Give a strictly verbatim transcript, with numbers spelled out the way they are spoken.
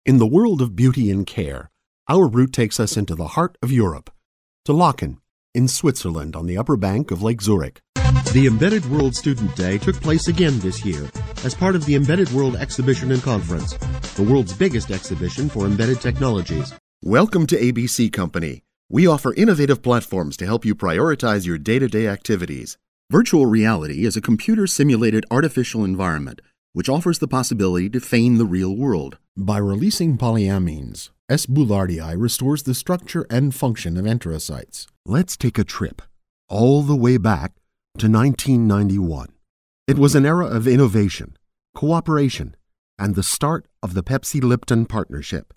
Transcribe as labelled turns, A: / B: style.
A: In the world of beauty and care, our route takes us into the heart of Europe, to Laeken, in Switzerland on the upper bank of Lake Zurich.
B: The Embedded World Student Day took place again this year as part of the Embedded World Exhibition and Conference, the world's biggest exhibition for embedded technologies.
C: Welcome to A B C Company. We offer innovative platforms to help you prioritize your day-to-day activities. Virtual reality is a computer-simulated artificial environment which offers the possibility to feign the real world.
A: By releasing polyamines, S. boulardii restores the structure and function of enterocytes.
C: Let's take a trip all the way back to nineteen ninety-one. It was an era of innovation, cooperation, and the start of the Pepsi-Lipton partnership.